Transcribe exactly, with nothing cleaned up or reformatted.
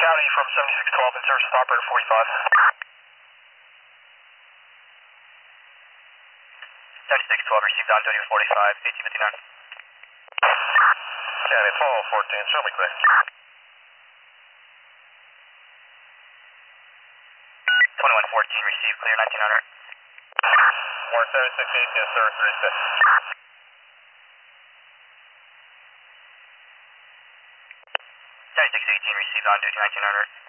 County from seventy-six twelve in service with operator forty-five. seventy-six twelve received on duty with forty-five, eighteen fifty-nine. County twelve fourteen, show me clear. twenty-one fourteen received, clear nineteen hundred. Warren seventy-six eighteen, service thirty-six. seventy-six eighteen received on duty nineteen hundred.